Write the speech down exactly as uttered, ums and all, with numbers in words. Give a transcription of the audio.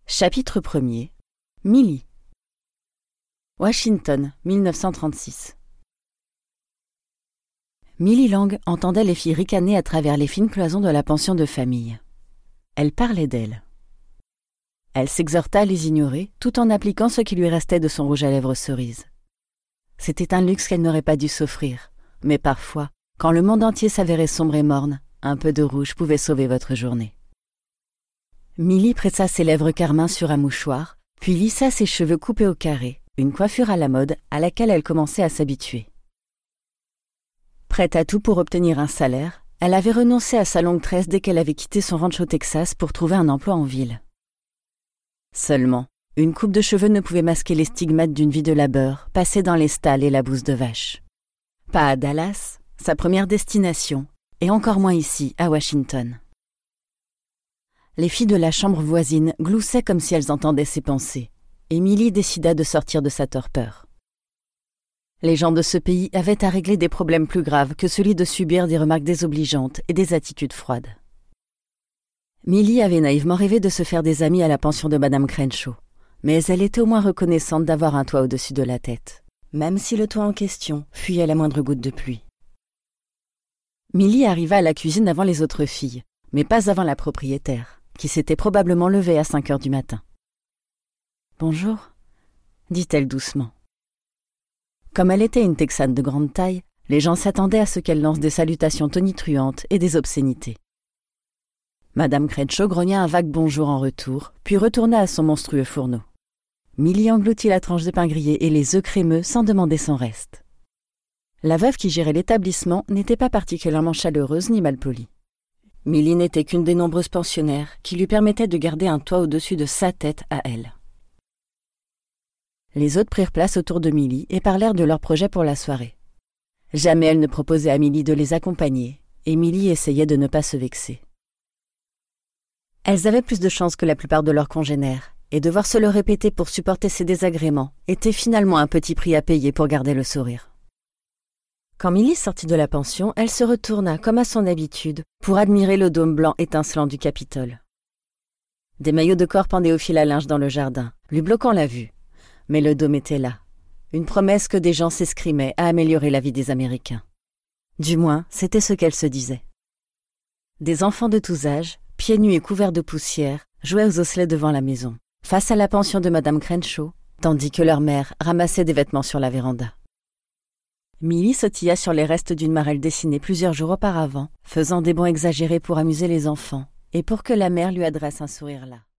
Chapitre premier. Millie. Washington, mille neuf cent trente-six. Millie Lang entendait les filles ricaner à travers les fines cloisons de la pension de famille. Elle parlait d'elle. Elle s'exhorta à les ignorer, tout en appliquant ce qui lui restait de son rouge à lèvres cerise. C'était un luxe qu'elle n'aurait pas dû s'offrir, mais parfois, quand le monde entier s'avérait sombre et morne, un peu de rouge pouvait sauver votre journée. Millie pressa ses lèvres carmin sur un mouchoir, puis lissa ses cheveux coupés au carré, une coiffure à la mode à laquelle elle commençait à s'habituer. Prête à tout pour obtenir un salaire, elle avait renoncé à sa longue tresse dès qu'elle avait quitté son ranch au Texas pour trouver un emploi en ville. Seulement, une coupe de cheveux ne pouvait masquer les stigmates d'une vie de labeur, passée dans les stalles et la bouse de vache. Pas à Dallas, sa première destination, et encore moins ici, à Washington. Les filles de la chambre voisine gloussaient comme si elles entendaient ses pensées, et Millie décida de sortir de sa torpeur. Les gens de ce pays avaient à régler des problèmes plus graves que celui de subir des remarques désobligeantes et des attitudes froides. Millie avait naïvement rêvé de se faire des amis à la pension de Madame Crenshaw, mais elle était au moins reconnaissante d'avoir un toit au-dessus de la tête, même si le toit en question fuyait la moindre goutte de pluie. Millie arriva à la cuisine avant les autres filles, mais pas avant la propriétaire, qui s'était probablement levée à cinq heures du matin. « Bonjour », dit-elle doucement. Comme elle était une Texane de grande taille, les gens s'attendaient à ce qu'elle lance des salutations tonitruantes et des obscénités. Madame Crenshaw grogna un vague bonjour en retour, puis retourna à son monstrueux fourneau. Millie engloutit la tranche de pain grillé et les œufs crémeux sans demander son reste. La veuve qui gérait l'établissement n'était pas particulièrement chaleureuse ni malpolie. Millie n'était qu'une des nombreuses pensionnaires qui lui permettaient de garder un toit au-dessus de sa tête à elle. Les autres prirent place autour de Millie et parlèrent de leurs projets pour la soirée. Jamais elle ne proposait à Millie de les accompagner, et Millie essayait de ne pas se vexer. Elles avaient plus de chance que la plupart de leurs congénères, et devoir se le répéter pour supporter ces désagréments était finalement un petit prix à payer pour garder le sourire. Quand Millie sortit de la pension, elle se retourna, comme à son habitude, pour admirer le dôme blanc étincelant du Capitole. Des maillots de corps pendaient au fil à linge dans le jardin, lui bloquant la vue. Mais le dôme était là, une promesse que des gens s'escrimaient à améliorer la vie des Américains. Du moins, c'était ce qu'elle se disait. Des enfants de tous âges, pieds nus et couverts de poussière, jouaient aux osselets devant la maison, face à la pension de Madame Crenshaw, tandis que leur mère ramassait des vêtements sur la véranda. Millie sautilla sur les restes d'une marelle dessinée plusieurs jours auparavant, faisant des bonds exagérés pour amuser les enfants, et pour que la mère lui adresse un sourire las.